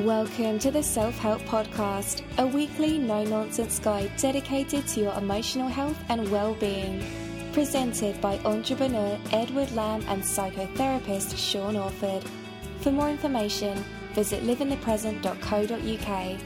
Welcome to the Self-Help Podcast, a weekly no-nonsense guide dedicated to your emotional health and well-being. Presented by entrepreneur Edward Lamb and psychotherapist Sean Orford. For more information, visit liveinthepresent.co.uk.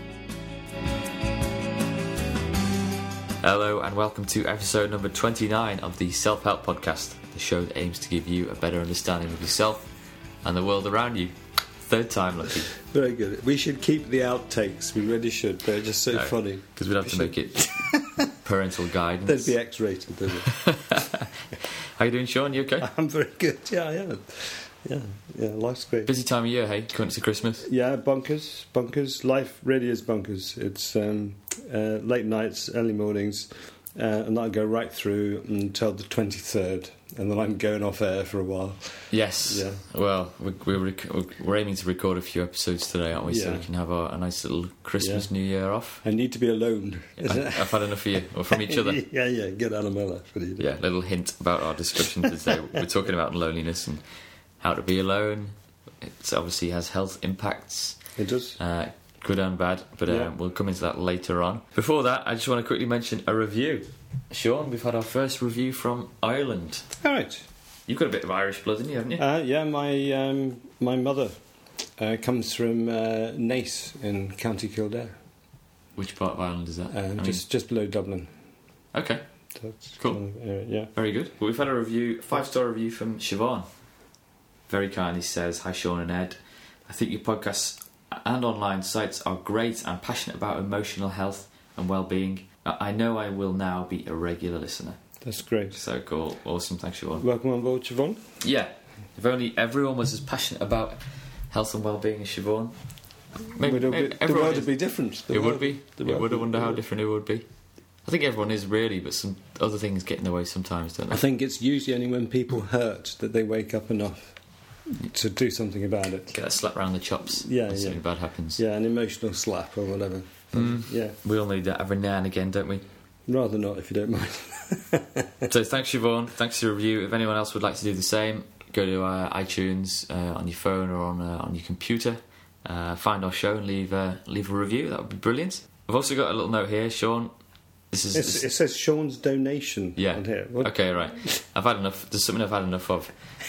Hello and welcome to episode number 29 of the Self-Help Podcast, the show that aims to give you a better understanding of yourself and the world around you. Third time lucky. Very good. We should keep the outtakes. We really should. They're just so funny. Because we'd have to make it parental guidance. They'd be X-rated, wouldn't they? How you doing, Sean? You okay? I'm very good. Yeah, I am. Yeah, life's great. Busy time of year, hey? Coming to Christmas? Yeah, bonkers. Life really is bonkers. It's late nights, early mornings, and that'll go right through until the 23rd. And then I'm going off air for a while. Yes. Yeah. Well, we're aiming to record a few episodes today, aren't we? Yeah. So we can have a nice little Christmas, New Year off. I need to be alone. I've had enough of you, or from each other. Yeah, get out of my life. Yeah, little hint about our discussion today. We're talking about loneliness and how to be alone. It obviously has health impacts. It does. Good and bad, but we'll come into that later on. Before that, I just want to quickly mention a review. Sean, we've had our first review from Ireland. All right. You've got a bit of Irish blood in you, haven't you? Yeah, my mother comes from Naas in County Kildare. Which part of Ireland is that? Just below Dublin. Okay. That's cool. Yeah. Very good. Well, we've had a review, 5-star review from Siobhan. Very kindly says, "Hi Sean and Ed. I think your podcasts and online sites are great. I'm passionate about emotional health and well-being. I know I will now be a regular listener." That's great. So cool. Awesome. Thanks, Siobhan. Welcome on board, Siobhan. Yeah. If only everyone was as passionate about health and well-being as Siobhan. Maybe the world would be different. It would be. You would wonder how different it would be. I think everyone is really, but some other things get in the way sometimes, don't they? I think it's usually only when people hurt that they wake up enough to do something about it. Get a slap round the chops. Yeah. Something bad happens. Yeah, an emotional slap or whatever. Yeah. We all need that every now and again, don't we? Rather not, if you don't mind. So thanks, Siobhan. Thanks for your review. If anyone else would like to do the same, go to iTunes on your phone or on your computer. Find our show and leave a review. That would be brilliant. I've also got a little note here, Sean. It says Sean's donation on here. What? Okay, right. I've had enough. There's something I've had enough of.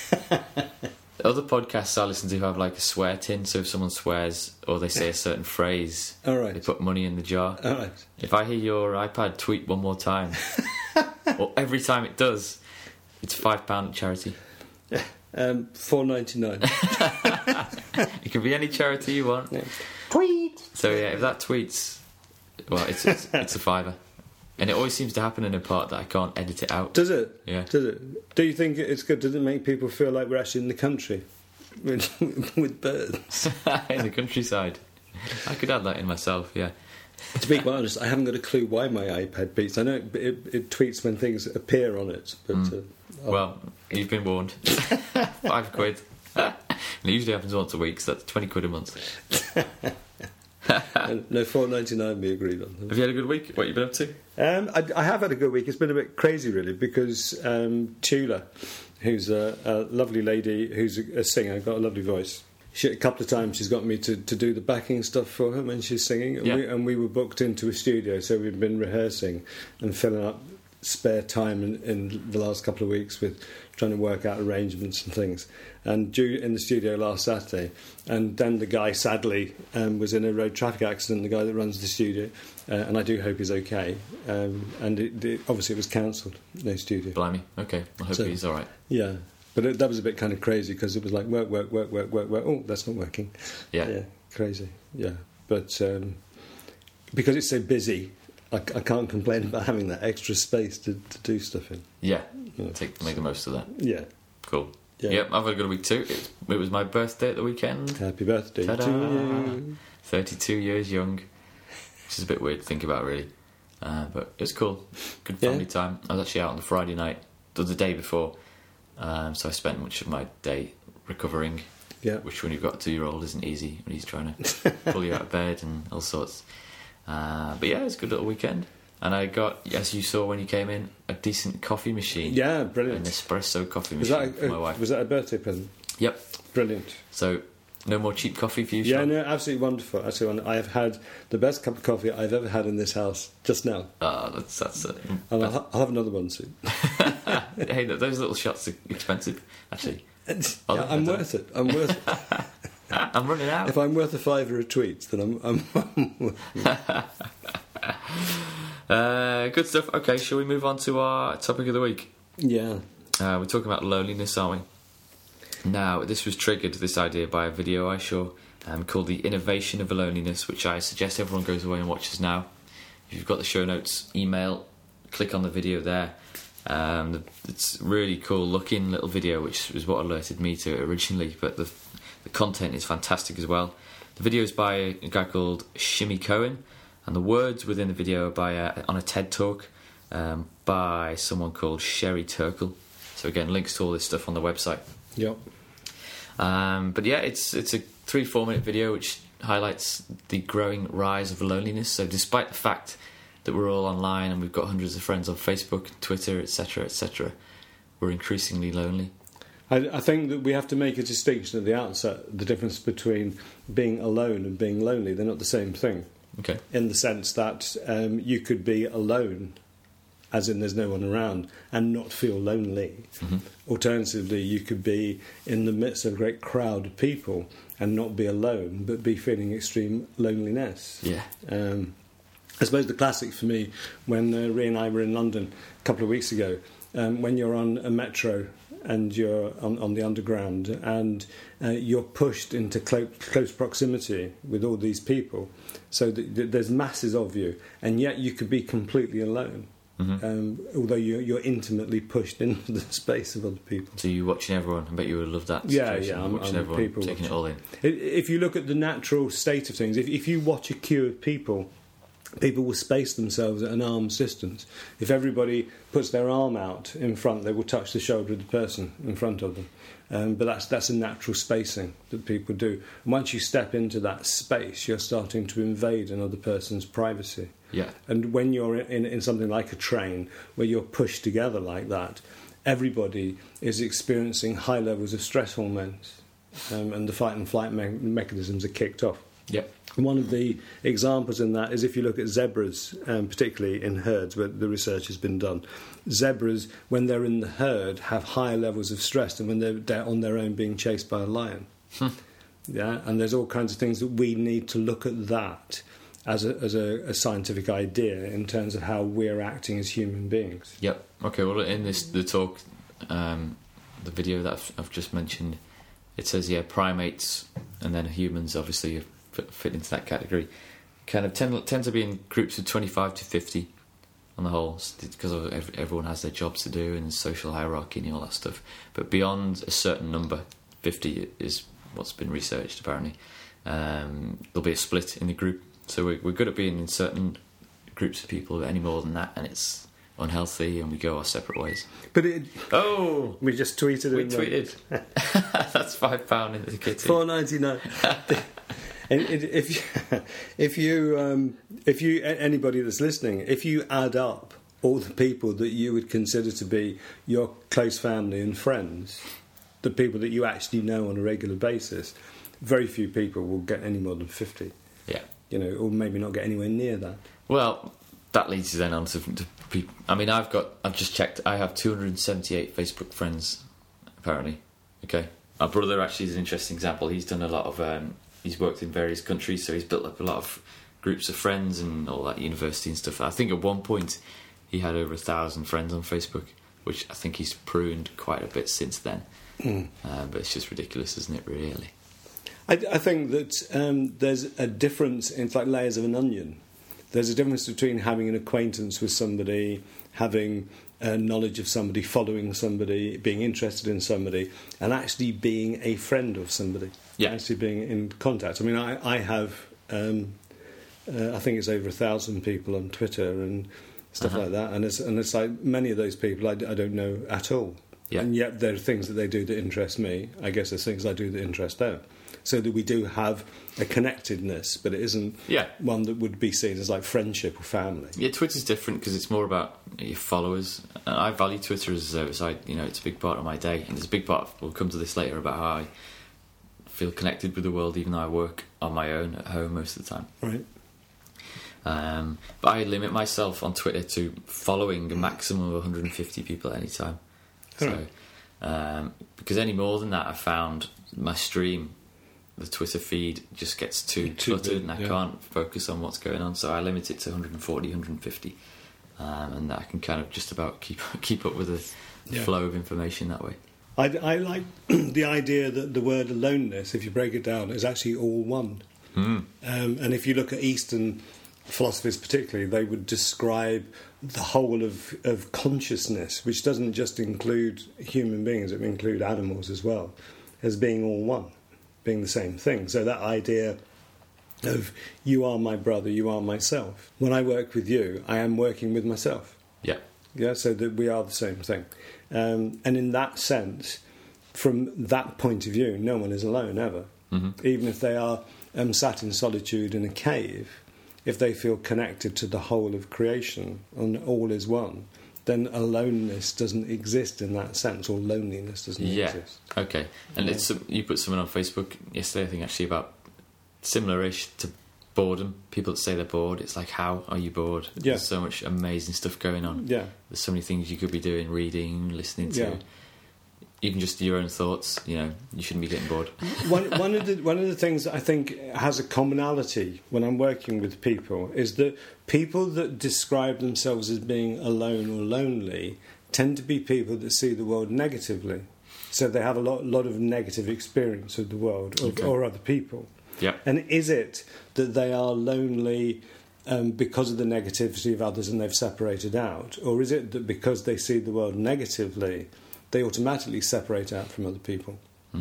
Other podcasts I listen to have like a swear tin, so if someone swears or they say a certain phrase, they put money in the jar. All right. If I hear your iPad tweet one more time, or every time it does, it's £5 charity. $4.99. It can be any charity you want. Yeah. Tweet. So yeah, if that tweets, well, it's a £5. And it always seems to happen in a part that I can't edit it out. Does it? Yeah. Does it? Do you think it's good? Does it make people feel like we're actually in the country with birds? In the countryside. I could add that in myself, yeah. To be quite honest, I haven't got a clue why my iPad beeps. I know it tweets when things appear on it, but... Well, you've been warned. £5. And it usually happens once a week, so that's £20 a month. No, $4.99 we agreed on. Have you had a good week? What have you been up to? I have had a good week. It's been a bit crazy, really, because Tula, who's a lovely lady, who's a singer, got a lovely voice. A couple of times she's got me to do the backing stuff for her when she's singing, and we were booked into a studio, so we've been rehearsing and filling up spare time in the last couple of weeks with trying to work out arrangements and things. And in the studio last Saturday, and then the guy sadly was in a road traffic accident, the guy that runs the studio, and I do hope he's okay. And obviously it was cancelled, no studio. Blimey, okay, I hope he's alright. Yeah, but that was a bit kind of crazy because it was like work. Oh, that's not working. Yeah, crazy. Yeah, but because it's so busy, I can't complain about having that extra space to do stuff in. Yeah, make the most of that. Yeah. Cool. Yeah. Yep, I've had a good week too. It was my birthday at the weekend. Happy birthday Ta-da. to you. 32 years young. Which is a bit weird to think about, really. But it was cool. Good family time. I was actually out on the Friday night, the day before. So I spent much of my day recovering. Yeah. Which, when you've got a 2-year-old, isn't easy when he's trying to pull you out of bed and all sorts. But yeah, it was a good little weekend. And I got, as you saw when you came in, a decent coffee machine. Yeah, brilliant. An espresso coffee machine for my wife. Was that a birthday present? Yep. Brilliant. So No more cheap coffee for you, Yeah, Sean? no, absolutely wonderful. Absolutely wonderful. I have had the best cup of coffee I've ever had in this house just now. That's And I'll have another one soon. Hey, those little shots are expensive, actually. Yeah, I'm worth it. I'm worth it. I'm running out. If I'm worth a $5 a tweet, then I'm Good stuff. Okay, shall we move on to our topic of the week? Yeah. We're talking about loneliness, aren't we? Now, this was triggered, this idea, by a video I saw called The Innovation of Loneliness, which I suggest everyone goes away and watches now. If you've got the show notes, email, click on the video there. It's a really cool looking little video, which was what alerted me to it originally, but the content is fantastic as well. The video is by a guy called Shimmy Cohen, and the words within the video are on a TED Talk by someone called Sherry Turkle. So again, links to all this stuff on the website. Yep. But yeah, it's a 3-4 minute video which highlights the growing rise of loneliness. So despite the fact that we're all online and we've got hundreds of friends on Facebook, Twitter, etc., we're increasingly lonely. I think that we have to make a distinction at the outset, the difference between being alone and being lonely. They're not the same thing. Okay. In the sense that you could be alone, as in there's no one around, and not feel lonely. Mm-hmm. Alternatively, you could be in the midst of a great crowd of people and not be alone, but be feeling extreme loneliness. Yeah. I suppose the classic for me, when Rhea and I were in London a couple of weeks ago, when you're on a metro and you're on the underground and you're pushed into close proximity with all these people, so that there's masses of you, and yet you could be completely alone. Mm-hmm. Although you're intimately pushed into the space of other people. So you're watching everyone. I bet you would love that Yeah, situation. I'm watching everyone, people taking watching. it all in. If you look at the natural state of things, if you watch a queue of people will space themselves at an arm's distance. If everybody puts their arm out in front, they will touch the shoulder of the person in front of them. But that's a natural spacing that people do. And once you step into that space, you're starting to invade another person's privacy. Yeah. And when you're in something like a train, where you're pushed together like that, everybody is experiencing high levels of stress hormones, and the fight and flight mechanisms are kicked off. Yep. One of the examples in that is if you look at zebras, particularly in herds where the research has been done. Zebras, when they're in the herd, have higher levels of stress than when they're on their own being chased by a lion. Yeah, and there's all kinds of things that we need to look at that as a scientific idea in terms of how we're acting as human beings. Yep. Okay. Well, in the talk, the video that I've just mentioned, it says primates and then humans obviously fit into that category. Kind of tend to be in groups of 25 to 50 on the whole, because everyone has their jobs to do and social hierarchy and all that stuff. But beyond a certain number, 50 is what's been researched apparently. There'll be a split in the group. So we're good at being in certain groups of people, but any more than that, and it's unhealthy, and we go our separate ways. But we just tweeted it. We tweeted. That's £5 in the kitty. $4.99. If you anybody that's listening, if you add up all the people that you would consider to be your close family and friends, the people that you actually know on a regular basis, very few people will get any more than 50. Yeah. Or maybe not get anywhere near that. Well, that leads you then on to people. I mean, I've just checked. I have 278 Facebook friends, apparently. Okay. Our brother actually is an interesting example. He's done a lot of. He's worked in various countries, so he's built up a lot of groups of friends and all that university and stuff. I think at one point he had over 1,000 friends on Facebook, which I think he's pruned quite a bit since then. But it's just ridiculous, isn't it? Really. I think that there's a difference. It's like layers of an onion. There's a difference between having an acquaintance with somebody, having knowledge of somebody, following somebody, being interested in somebody, and actually being a friend of somebody. Yeah. Actually being in contact. I mean, I have, I think it's over 1,000 people on Twitter and stuff like that, and it's like many of those people I don't know at all. Yeah. And yet there are things that they do that interest me. I guess there's things I do that interest them. So that we do have a connectedness, but it isn't one that would be seen as like friendship or family. Yeah, Twitter's different because it's more about your followers. And I value Twitter as it's a big part of my day. And there's a big part, we'll come to this later, about how I feel connected with the world, even though I work on my own at home most of the time. Right. But I limit myself on Twitter to following a maximum of 150 people at any time. So, because any more than that, I found my stream, the Twitter feed, just gets too cluttered, and I can't focus on what's going on. So I limit it to 140, 150, and I can kind of just about keep up with the flow of information that way. I like the idea that the word aloneness, if you break it down, is actually all one. And if you look at Eastern philosophies particularly, they would describe the whole of consciousness, which doesn't just include human beings, it would include animals as well, as being all one, being the same thing. So that idea of you are my brother, you are myself. When I work with you, I am working with myself. Yeah, so that we are the same thing. And in that sense, from that point of view, no one is alone ever. Even if they are sat in solitude in a cave, if they feel connected to the whole of creation and all is one, then aloneness doesn't exist in that sense, or loneliness doesn't exist. Okay. And it's you put something on Facebook yesterday, I think, actually, about similar-ish to boredom. People that say they're bored, it's like, how are you bored? There's so much amazing stuff going on. There's so many things you could be doing, reading, listening to. Even just your own thoughts, you shouldn't be getting bored. One of the things that I think has a commonality when I'm working with people is that people that describe themselves as being alone or lonely tend to be people that see the world negatively. So they have a lot of negative experience of the world or other people. And is it that they are lonely because of the negativity of others and they've separated out? Or is it that because they see the world negatively, they automatically separate out from other people,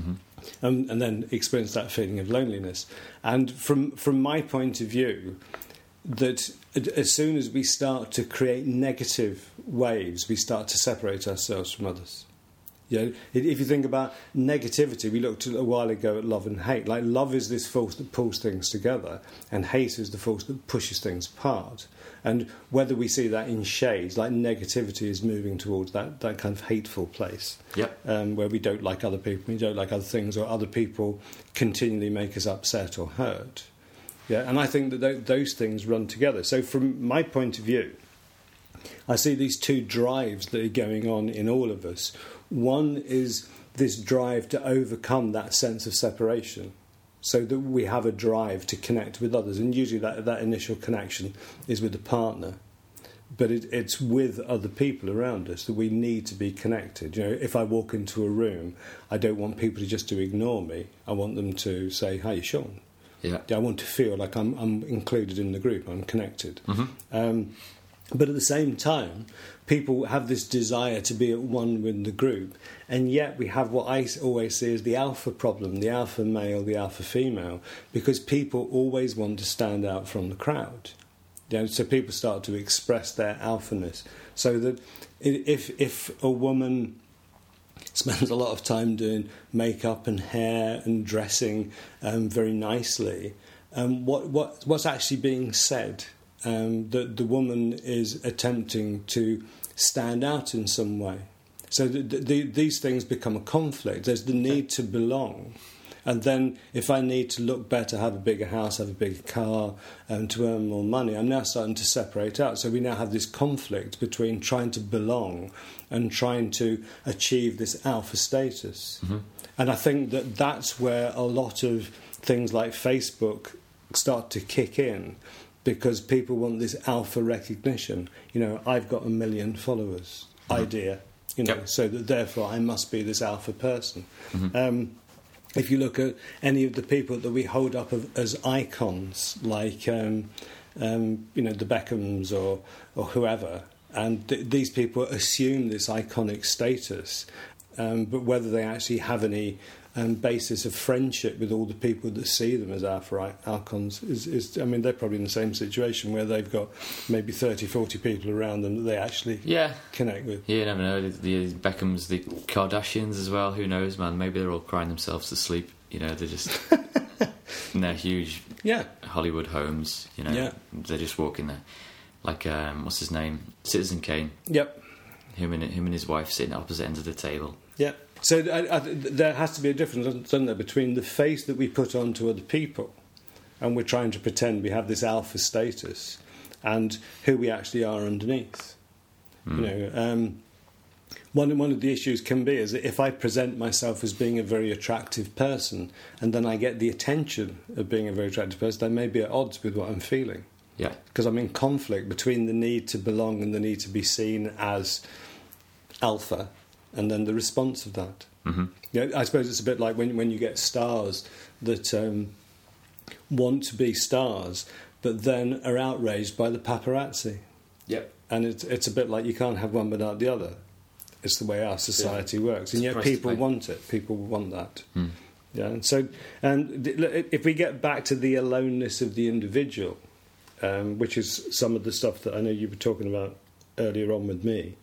and then experience that feeling of loneliness? And from my point of view, that as soon as we start to create negative waves, we start to separate ourselves from others. If you think about negativity, we looked a while ago at love and hate. Like, love is this force that pulls things together, and hate is the force that pushes things apart. And whether we see that in shades, like negativity is moving towards that kind of hateful place, where we don't like other people, we don't like other things, or other people continually make us upset or hurt. And I think that those things run together. So from my point of view, I see these two drives that are going on in all of us. One is this drive to overcome that sense of separation, so that we have a drive to connect with others. And usually that initial connection is with a partner. But it's with other people around us that we need to be connected. If I walk into a room, I don't want people just to ignore me. I want them to say, "Hi, Sean." I want to feel like I'm included in the group, I'm connected. But at the same time, people have this desire to be at one with the group, and yet we have what I always see as the alpha problem, the alpha male, the alpha female, because people always want to stand out from the crowd. So people start to express their alphaness. So that if a woman spends a lot of time doing makeup and hair and dressing very nicely, what's actually being said? That the woman is attempting to stand out in some way. So these things become a conflict. There's the need to belong. And then if I need to look better, have a bigger house, have a bigger car, to earn more money, I'm now starting to separate out. So we now have this conflict between trying to belong and trying to achieve this alpha status. And I think that's where a lot of things like Facebook start to kick in, because people want this alpha recognition. I've got 1 million followers idea, so that therefore I must be this alpha person. If you look at any of the people that we hold up as icons, like the Beckhams or whoever, and these people assume this iconic status, but whether they actually have any basis of friendship with all the people that see them as alpha icons is they're probably in the same situation where they've got maybe 30, 40 people around them that they actually connect with. You never know. The Beckhams, the Kardashians as well, who knows, man? Maybe they're all crying themselves to sleep. They're just in their huge Hollywood homes. They're just walking there. Like, what's his name? Citizen Kane. Him and his wife sitting at opposite ends of the table. So there has to be a difference, doesn't there, between the face that we put on to other people, and we're trying to pretend we have this alpha status, and who we actually are underneath. You know, one of the issues can be is that if I present myself as being a very attractive person, and then I get the attention of being a very attractive person, I may be at odds with what I'm feeling. Yeah. Because I'm in conflict between the need to belong and the need to be seen as alpha, and then the response of that. Mm-hmm. Yeah, I suppose it's a bit like when you get stars that want to be stars, but then are outraged by the paparazzi. Yep. And it's a bit like you can't have one without the other. It's the way our society works, and yet people want it. People want that. Yeah. And so, if we get back to the aloneness of the individual, which is some of the stuff that I know you were talking about earlier on with me.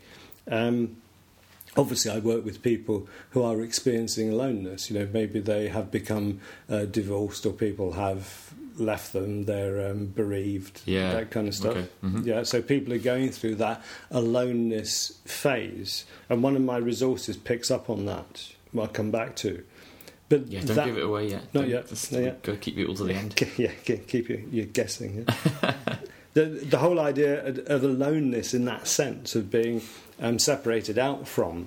Obviously, I work with people who are experiencing aloneness. You know, maybe they have become divorced, or people have left them. They're bereaved. Yeah, that kind of stuff. Okay. Mm-hmm. Yeah, so people are going through that aloneness phase, and one of my resources picks up on that. I'll come back to. But yeah, don't give it away yet. Not yet. Got to keep people to the end. Yeah, keep you guessing. Yeah. The whole idea of aloneness in that sense of being separated out from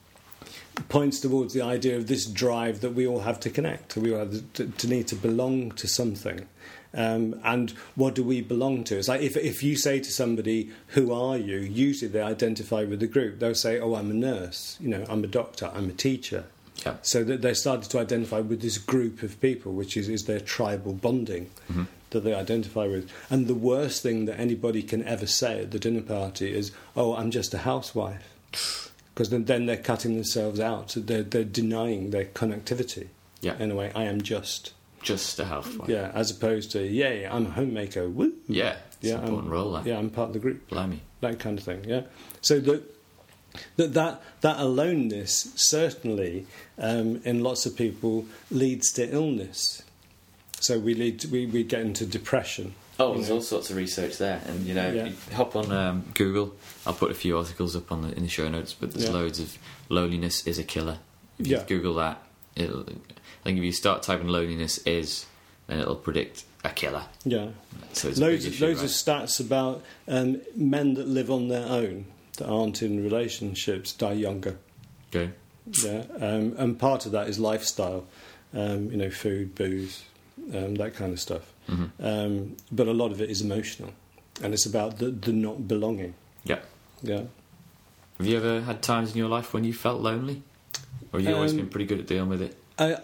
points towards the idea of this drive that we all have to connect. We all have to need to belong to something. And what do we belong to? It's like if you say to somebody, "Who are you?" Usually they identify with the group. They'll say, "Oh, I'm a nurse. You know, I'm a doctor. I'm a teacher." Yeah. So that they started to identify with this group of people, which is their tribal bonding that they identify with. And the worst thing that anybody can ever say at the dinner party is, "Oh, I'm just a housewife," because then they're cutting themselves out. They're denying their connectivity. Yeah. In a way, I am just a housewife. Yeah, as opposed to, "Yay, I'm a homemaker." Woo. Yeah. It's an important role. That. Yeah, I'm part of the group. Blimey. That kind of thing. Yeah. So that aloneness certainly in lots of people leads to illness. So we get into depression. Oh, there's all sorts of research there, and you hop on Google. I'll put a few articles up in the show notes, but there's loads of loneliness is a killer. If you Google that, I think if you start typing loneliness is, then it'll predict a killer. Yeah. So it's loads a big issue, of stats about men that live on their own, that aren't in relationships, die younger. Okay. Yeah, and part of that is lifestyle, food, booze, that kind of stuff. Mm-hmm. But a lot of it is emotional, and it's about the not belonging. Yeah. Yeah. Have you ever had times in your life when you felt lonely? Or have you always been pretty good at dealing with it?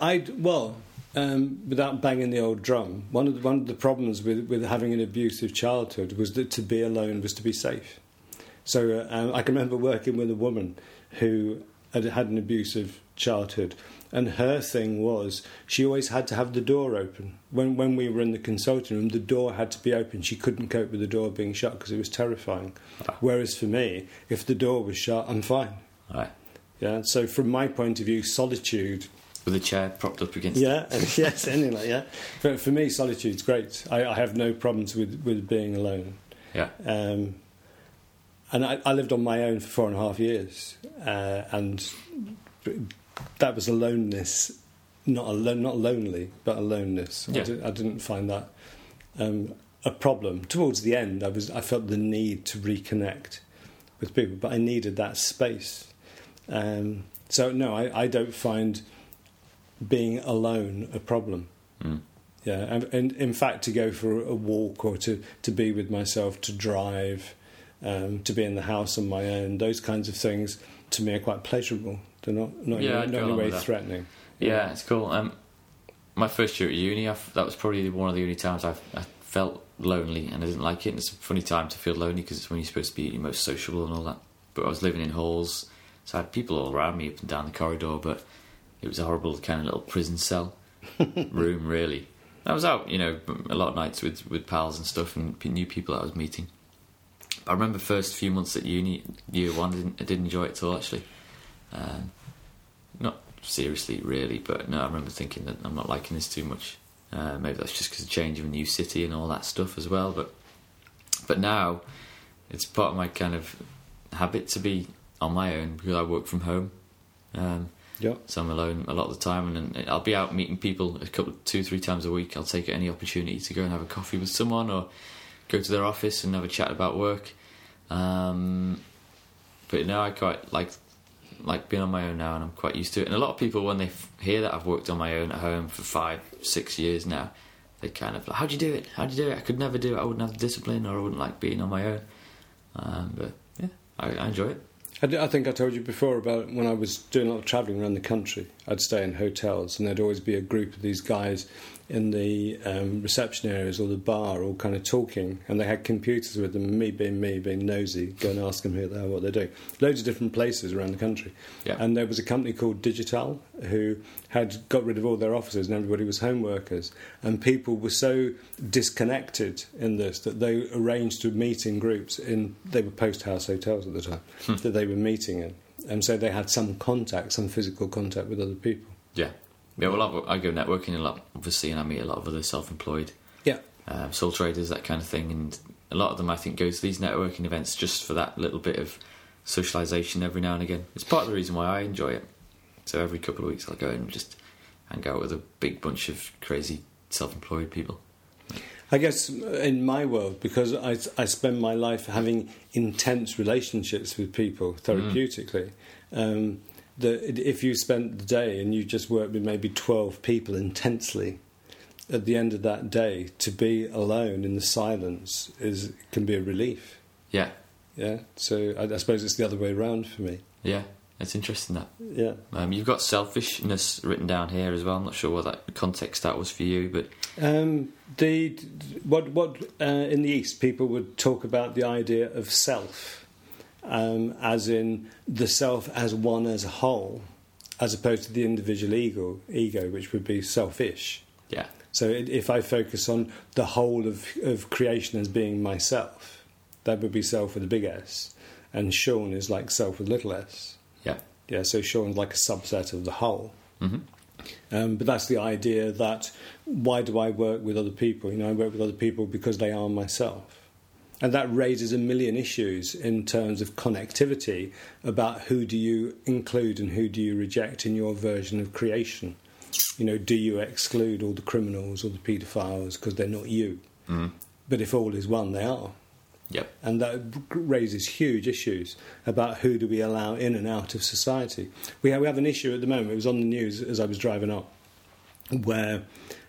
Without banging the old drum, one of the problems with having an abusive childhood was that to be alone was to be safe. So I can remember working with a woman who had an abusive childhood, and her thing was she always had to have the door open. When we were in the consulting room, the door had to be open. She couldn't cope with the door being shut because it was terrifying. Whereas for me, if the door was shut, I'm fine. Right. Yeah. So from my point of view, solitude. With a chair propped up against it. Yes, anyway, yeah. But for me, solitude's great. I have no problems with being alone. Yeah. And I lived on my own for 4.5 years, and that was aloneness, not lonely, but aloneness. Yeah. I didn't find that a problem. Towards the end, I felt the need to reconnect with people, but I needed that space. So no, I don't find being alone a problem. Mm. Yeah, and in fact, to go for a walk or to be with myself, to drive. To be in the house on my own, those kinds of things to me are quite pleasurable. They're not in any way threatening. Yeah, it's cool. My first year at uni, that was probably one of the only times I felt lonely, and I didn't like it. And it's a funny time to feel lonely because it's when you're supposed to be your most sociable and all that. But I was living in halls, so I had people all around me up and down the corridor, but it was a horrible kind of little prison cell room, really. I was out, a lot of nights with pals and stuff, and new people that I was meeting. I remember the first few months at uni, year one, I didn't enjoy it at all, actually. Not seriously, really, but no, I remember thinking that I'm not liking this too much. Maybe that's just because of change of a new city and all that stuff as well. But now, it's part of my kind of habit to be on my own because I work from home. Yeah. So I'm alone a lot of the time, and I'll be out meeting people 2-3 times a week. I'll take any opportunity to go and have a coffee with someone or go to their office and have a chat about work. But no, I quite like being on my own now, and I'm quite used to it. And a lot of people, when they hear that I've worked on my own at home for 5-6 years now, they kind of like, how'd you do it? I could never do it. I wouldn't have the discipline, or I wouldn't like being on my own. But yeah, I enjoy it. I think I told you before about when I was doing a lot of travelling around the country. I'd stay in hotels, and there'd always be a group of these guys in the reception areas or the bar, all kind of talking, and they had computers with them. Me being nosy, go and ask them what they're doing. Loads of different places around the country. Yeah. And there was a company called Digital who had got rid of all their offices, and everybody was home workers. And people were so disconnected in this that they arranged to meet in groups they were post-house hotels at the time that they were meeting in, and so they had some physical contact with other people. Yeah. Yeah, well, I go networking a lot, obviously, and I meet a lot of other self-employed, sole traders, that kind of thing, and a lot of them, I think, go to these networking events just for that little bit of socialisation every now and again. It's part of the reason why I enjoy it. So every couple of weeks I'll go and just hang out with a big bunch of crazy self-employed people. I guess in my world, because I spend my life having intense relationships with people therapeutically, that if you spent the day and you just worked with maybe 12 people intensely, at the end of that day, to be alone in the silence can be a relief. Yeah. Yeah. So I suppose it's the other way around for me. Yeah. It's interesting, that. Yeah. You've got selfishness written down here as well. I'm not sure what that context that was for you, but what in the East people would talk about the idea of self. As in the self as one as a whole, as opposed to the individual ego, which would be selfish. Yeah. So if I focus on the whole of creation as being myself, that would be self with a big S, and Sean is like self with little s. Yeah. Yeah, so Sean's like a subset of the whole. Mm-hmm. But that's the idea that, why do I work with other people? I work with other people because they are myself. And that raises a million issues in terms of connectivity about who do you include and who do you reject in your version of creation. Do you exclude all the criminals or the paedophiles because they're not you? Mm. But if all is one, they are. Yep. And that raises huge issues about who do we allow in and out of society. We have an issue at the moment, it was on the news as I was driving up, where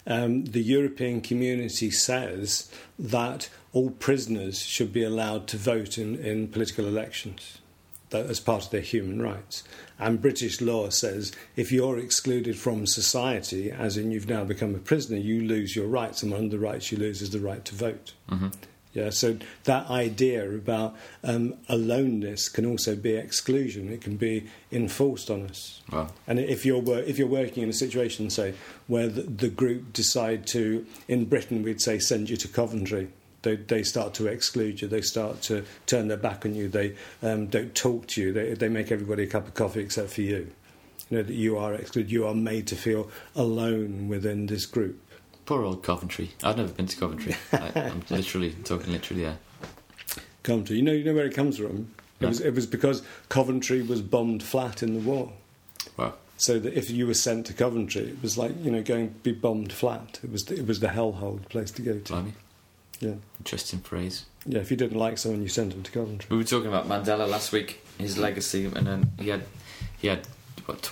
the European community says that all prisoners should be allowed to vote in political elections as part of their human rights. And British law says if you're excluded from society, as in you've now become a prisoner, you lose your rights, and one of the rights you lose is the right to vote. Mm-hmm. Yeah, so that idea about aloneness can also be exclusion. It can be enforced on us. Wow. And if you're working in a situation, say, where the group decide to, in Britain we'd say, send you to Coventry, they start to exclude you, they start to turn their back on you, they don't talk to you, they make everybody a cup of coffee except for you. That you are excluded, you are made to feel alone within this group. Poor old Coventry. I've never been to Coventry. I'm talking literally there. Coventry. You know where it comes from? No. It was because Coventry was bombed flat in the war. Wow. So that if you were sent to Coventry, it was like going to be bombed flat. It was the hellhole place to go to. Blimey. Yeah. Interesting phrase. Yeah. If you didn't like someone, you sent them to Coventry. We were talking about Mandela last week, his legacy, and then he had what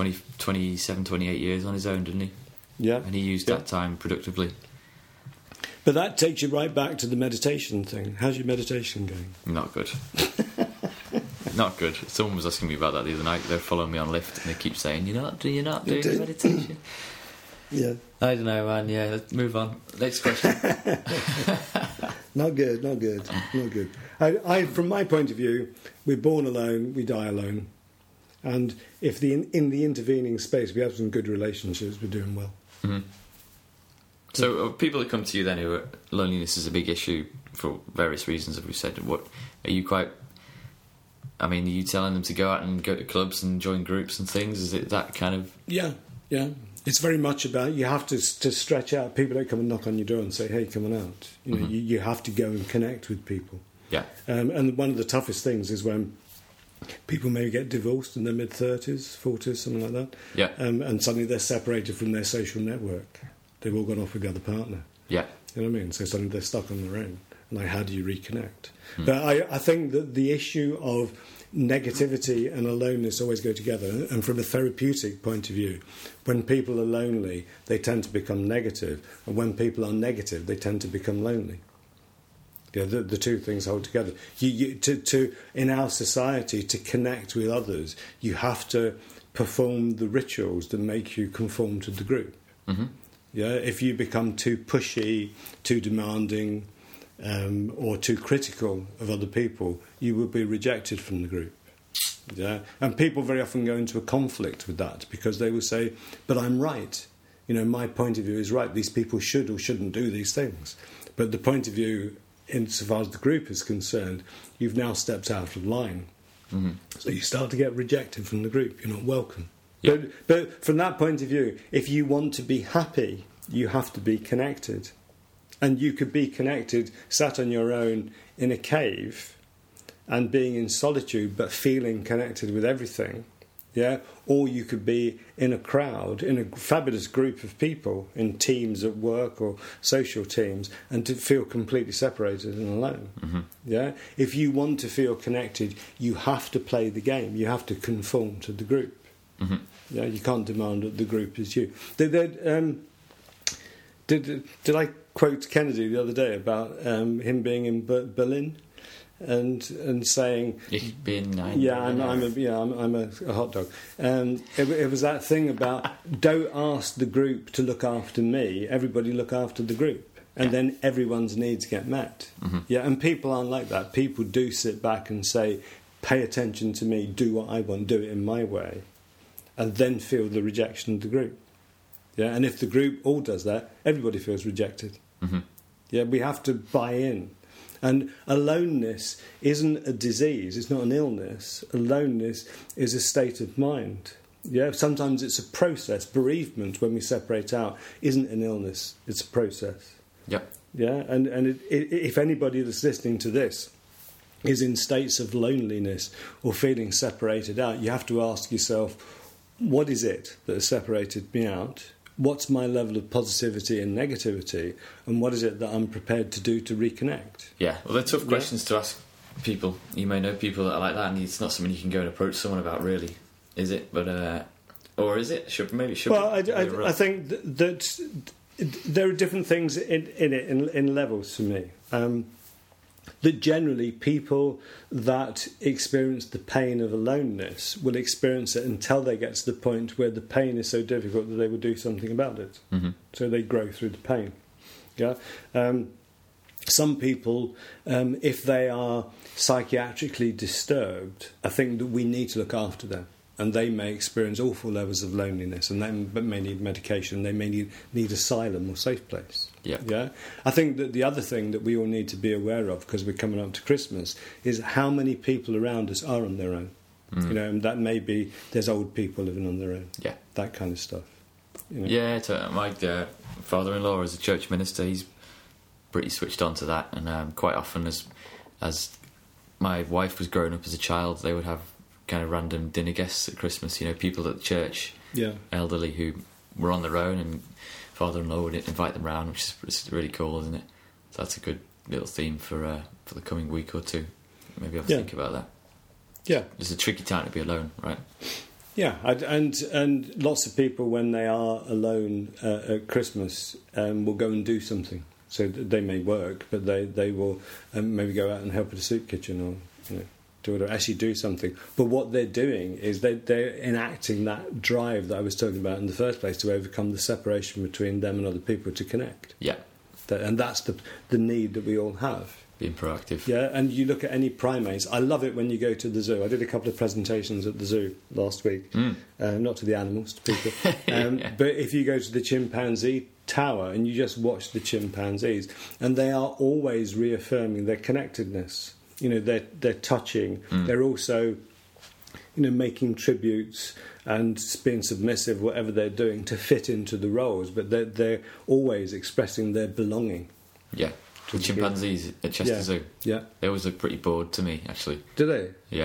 27, 28 years on his own, didn't he? Yeah. And he used that time productively. But that takes you right back to the meditation thing. How's your meditation going? Not good. Not good. Someone was asking me about that the other night. They're following me on Lyft and they keep saying, you're not doing meditation. Yeah. I don't know, man. Yeah, let's move on. Next question. Not good. I, from my point of view, we're born alone, we die alone. And if in the intervening space we have some good relationships, we're doing well. Mm-hmm. So people that come to you then who loneliness is a big issue for various reasons, as we've said, what are you quite... I mean, are you telling them to go out and go to clubs and join groups and things? Is it that kind of... Yeah. It's very much about, you have to stretch out. People don't come and knock on your door and say, hey, come on out. You have to go and connect with people. Yeah. And one of the toughest things is when People maybe get divorced in their mid-30s, 40s, something like that. Yeah. And suddenly they're separated from their social network. They've all gone off with the other partner. Yeah. You know what I mean? So suddenly they're stuck on their own. And how do you reconnect? But I think that the issue of negativity and aloneness always go together. And from a therapeutic point of view, when people are lonely, they tend to become negative. And when people are negative, they tend to become lonely. Yeah, the two things hold together. In our society, to connect with others, you have to perform the rituals that make you conform to the group. Mm-hmm. Yeah, if you become too pushy, too demanding, or too critical of other people, you will be rejected from the group. Yeah, and people very often go into a conflict with that because they will say, "But I'm right. You know, my point of view is right. These people should or shouldn't do these things." But the point of view, insofar as the group is concerned, you've now stepped out of line. Mm-hmm. So you start to get rejected from the group. You're not welcome. Yeah. But from that point of view, if you want to be happy, you have to be connected. And you could be connected, sat on your own in a cave and being in solitude but feeling connected with everything. Yeah? Or you could be in a crowd, in a fabulous group of people, in teams at work or social teams, and to feel completely separated and alone. Mm-hmm. Yeah? If you want to feel connected, you have to play the game. You have to conform to the group. Mm-hmm. Yeah? You can't demand that the group is you. Did I quote Kennedy the other day about him being in Berlin? And saying, Ich bin ein I'm a hot dog. It was that thing about don't ask the group to look after me. Everybody look after the group, and then everyone's needs get met. Mm-hmm. Yeah, and people aren't like that. People do sit back and say, "Pay attention to me. Do what I want. Do it in my way," and then feel the rejection of the group. Yeah, and if the group all does that, everybody feels rejected. Mm-hmm. Yeah, we have to buy in. And aloneness isn't a disease, it's not an illness. Aloneness is a state of mind. Yeah, sometimes it's a process. Bereavement, when we separate out, isn't an illness, it's a process. Yep. Yeah, and if anybody that's listening to this is in states of loneliness or feeling separated out, you have to ask yourself, what is it that has separated me out? What's my level of positivity and negativity, and what is it that I'm prepared to do to reconnect? Yeah, well, they're tough questions to ask people. You may know people that are like that, and it's not something you can go and approach someone about, really, is it? But or is it? Well, I think that there are different things in levels for me. That generally people that experience the pain of aloneness will experience it until they get to the point where the pain is so difficult that they will do something about it. Mm-hmm. So they grow through the pain. Yeah. Some people, if they are psychiatrically disturbed, I think that we need to look after them. And they may experience awful levels of loneliness, and they may need medication. They may need asylum or safe place. Yeah. I think that the other thing that we all need to be aware of, because we're coming up to Christmas, is how many people around us are on their own. You know, and that may be there's old people living on their own. Yeah, that kind of stuff. You know? Yeah, my father-in-law is a church minister. He's pretty switched on to that, and quite often, as my wife was growing up as a child, they would have kind of random dinner guests at Christmas, you know, people at the church, elderly who were on their own, and father-in-law would invite them round, which is really cool, isn't it? So that's a good little theme for the coming week or two. Maybe I'll think about that. Yeah. It's a tricky time to be alone, right? Yeah, and lots of people, when they are alone at Christmas, will go and do something. So they may work, but they will maybe go out and help at a soup kitchen, or, you know, actually do something. But what they're doing is they're enacting that drive that I was talking about in the first place, to overcome the separation between them and other people, to connect. Yeah. And that's the need that we all have. Being proactive. Yeah, and you look at any primates. I love it when you go to the zoo. I did a couple of presentations at the zoo last week. Not to the animals, to people. But if you go to the chimpanzee tower and you just watch the chimpanzees, and they are always reaffirming their connectedness. You know, they're touching. They're also, you know, making tributes and being submissive, whatever they're doing, to fit into the roles. But they're always expressing their belonging. Yeah, the chimpanzees at Chester Zoo. Yeah, they always look pretty bored to me, actually. Do they? Yeah,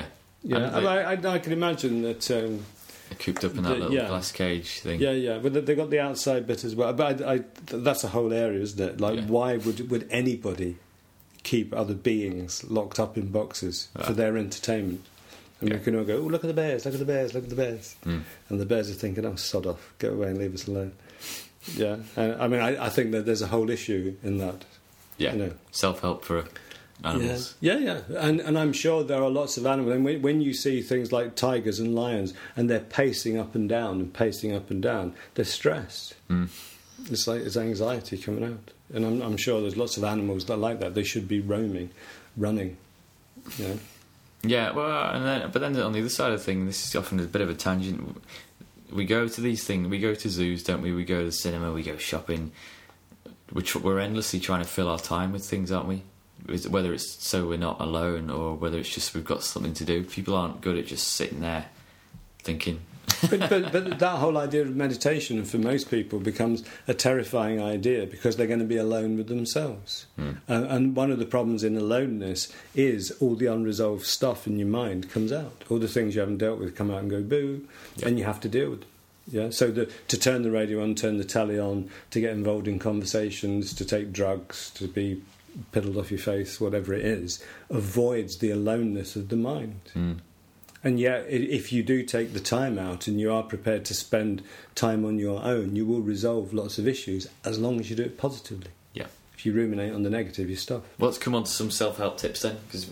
Yeah, I can imagine that. Cooped up in that little glass cage thing. Yeah. But they've got the outside bit as well. But that's a whole area, isn't it? Like, why would anybody keep other beings locked up in boxes for their entertainment? And we can all go, oh, look at the bears, look at the bears, look at the bears. And the bears are thinking, oh, sod off, go away and leave us alone. Yeah, I mean, I think that there's a whole issue in that. Yeah, self-help for animals. Yeah. And I'm sure there are lots of animals. And when you see things like tigers and lions, and they're pacing up and down, they're stressed. It's like it's anxiety coming out. And I'm sure there's lots of animals that are like that. They should be roaming, running, you know. Yeah, well, but then on the other side of the thing, this is often a bit of a tangent. We go to these things, we go to zoos, don't we? We go to the cinema, we go shopping. We're endlessly trying to fill our time with things, aren't we? Whether it's so we're not alone, or whether it's just we've got something to do. People aren't good at just sitting there thinking. but that whole idea of meditation for most people becomes a terrifying idea because they're going to be alone with themselves. And one of the problems in aloneness is all the unresolved stuff in your mind comes out. All the things you haven't dealt with come out and go boo, and you have to deal with them. Yeah, so to turn the radio on, turn the telly on, to get involved in conversations, to take drugs, to be piddled off your face, whatever it is, avoids the aloneness of the mind. And yet, if you do take the time out and you are prepared to spend time on your own, you will resolve lots of issues as long as you do it positively. Yeah. If you ruminate on the negative, you stop. Well, let's come on to some self-help tips then, because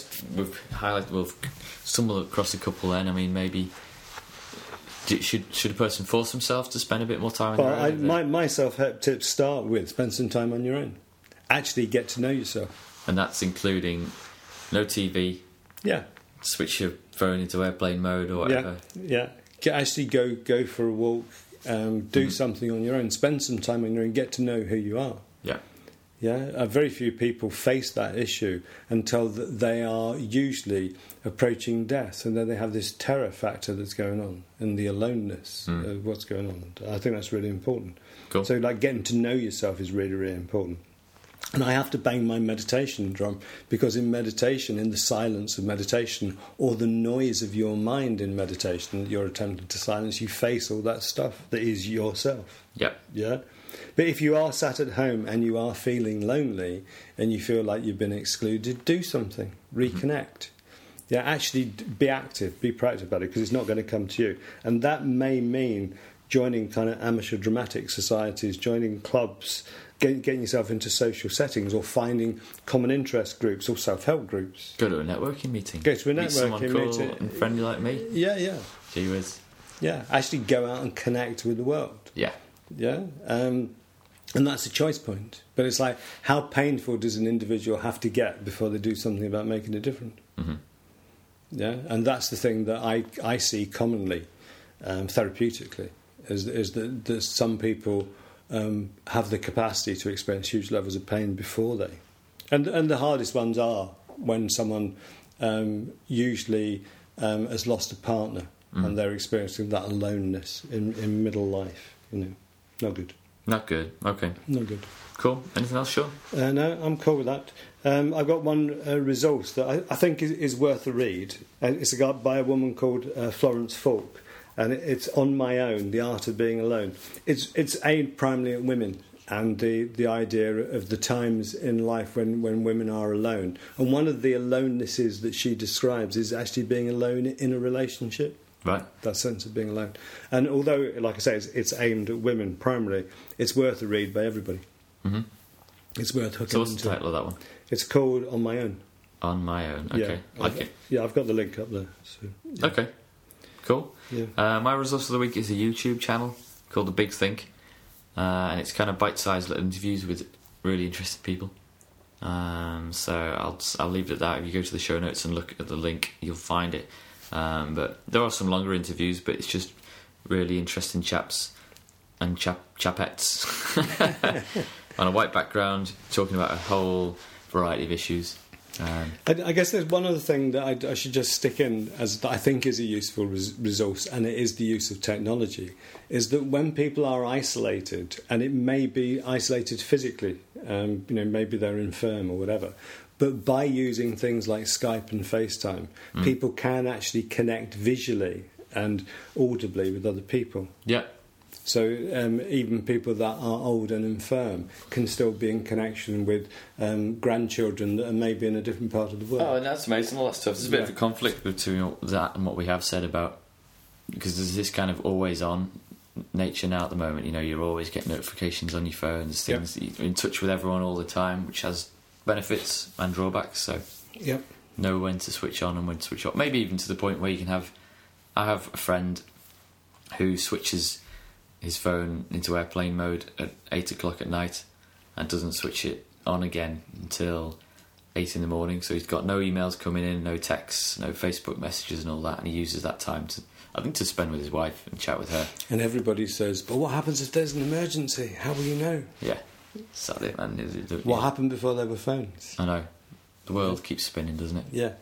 we've stumbled across a couple then. I mean, maybe should a person force themselves to spend a bit more time on their own? My self-help tips start with spend some time on your own. Actually get to know yourself. And that's including no TV. Yeah. Switch your phone into airplane mode or whatever. Yeah. Actually go for a walk, do something on your own, spend some time on your own, get to know who you are. Yeah. Very few people face that issue until they are usually approaching death, and then they have this terror factor that's going on and the aloneness of what's going on. I think that's really important. Cool. So, like, getting to know yourself is really, really important. And I have to bang my meditation drum, because in meditation, in the silence of meditation, or the noise of your mind in meditation that you're attempting to silence, you face all that stuff that is yourself. Yep. Yeah? But if you are sat at home and you are feeling lonely and you feel like you've been excluded, do something. Reconnect. Yeah, actually be active, be proactive about it, because it's not going to come to you. And that may mean joining kind of amateur dramatic societies, joining clubs, getting yourself into social settings, or finding common interest groups or self-help groups. Go to a networking meeting. Go to a networking meet someone cool meeting. And friendly like me. Yeah. Gee whiz. Yeah, actually go out and connect with the world. Yeah. Yeah. And that's a choice point. But it's like, how painful does an individual have to get before they do something about making a difference? Yeah, and that's the thing that I see commonly, therapeutically, is that some people have the capacity to experience huge levels of pain before they. And the hardest ones are when someone usually has lost a partner and they're experiencing that aloneness in middle life. You know, not good. Not good. Okay. Not good. Cool. Anything else, Sean? No, I'm cool with that. I've got one resource that I think is worth a read. It's by a woman called Florence Falk, and it's On My Own, The Art of Being Alone. It's aimed primarily at women and the idea of the times in life when women are alone. And one of the alonenesses that she describes is actually being alone in a relationship. Right. That sense of being alone. And although, like I say, it's aimed at women primarily, it's worth a read by everybody. It's worth hooking into. So what's the title of that one? It's called On My Own. On My Own. Okay. Yeah, Yeah, I've got the link up there. So, yeah. Okay. Cool. Yeah. My resource of the week is a YouTube channel called The Big Think. And it's kind of bite-sized little interviews with really interesting people. So I'll leave it at that. If you go to the show notes and look at the link, you'll find it. But there are some longer interviews, but it's just really interesting chaps and chapettes on a white background talking about a whole variety of issues. I guess there's one other thing that I should just stick in as that I think is a useful resource, and it is the use of technology, is that when people are isolated, and it may be isolated physically, maybe they're infirm or whatever, But by using things like Skype and FaceTime, people can actually connect visually and audibly with other people. Yeah. So even people that are old and infirm can still be in connection with grandchildren that are maybe in a different part of the world. Oh, and that's amazing, all that stuff. There's a bit of a conflict between that and what we have said about, because there's this kind of always-on nature now at the moment. You know, you're always getting notifications on your phone. There's things that you're in touch with everyone all the time, which has benefits and drawbacks. So know when to switch on and when to switch off. Maybe even to the point where you can have... I have a friend who switches his phone into airplane mode at 8 o'clock at night and doesn't switch it on again until 8 in the morning. So he's got no emails coming in, no texts, no Facebook messages and all that, and he uses that time to, I think, to spend with his wife and chat with her. And everybody says, but what happens if there's an emergency? How will you know? Yeah, that's it, man. What happened before there were phones? I know. The world keeps spinning, doesn't it? Yeah.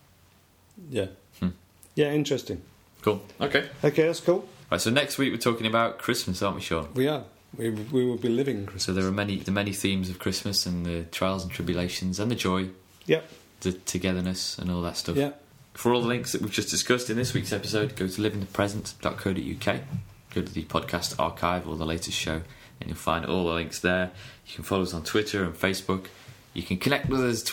Yeah, interesting. Cool. Okay, that's cool. Right, so next week we're talking about Christmas, aren't we, Sean? We are. We will be living Christmas. So there are the many themes of Christmas and the trials and tribulations and the joy, the togetherness and all that stuff. Yeah. For all the links that we've just discussed in this week's episode, go to livingthepresent.co.uk, go to the podcast archive or the latest show, and you'll find all the links there. You can follow us on Twitter and Facebook. You can connect with us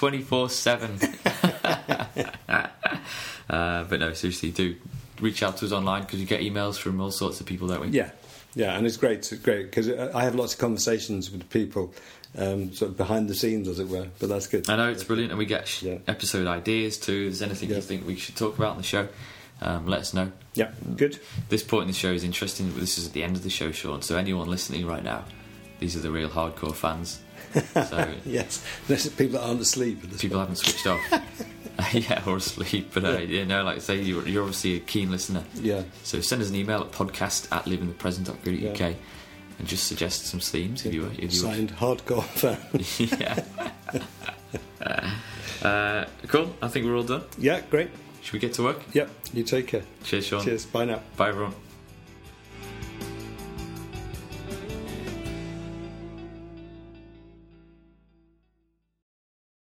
24/7. But no, seriously, do reach out to us online, because you get emails from all sorts of people, don't we? Yeah, and it's great because I have lots of conversations with people, sort of behind the scenes, as it were. But that's good. I know, it's brilliant, and we get episode ideas too. If there's anything you think we should talk about on the show, let us know. Yeah, good. This point in the show is interesting. This is at the end of the show, Sean. So anyone listening right now, these are the real hardcore fans. So yes, there's people that aren't asleep. People haven't switched off. Or asleep. But like I say, you're obviously a keen listener. Yeah. So send us an email at podcast@livingthepresent.co.uk and just suggest some themes if you signed hardcore fan. Cool. I think we're all done. Yeah, great. Should we get to work? Yep. You take care. Cheers, Sean. Cheers. Bye now. Bye, everyone.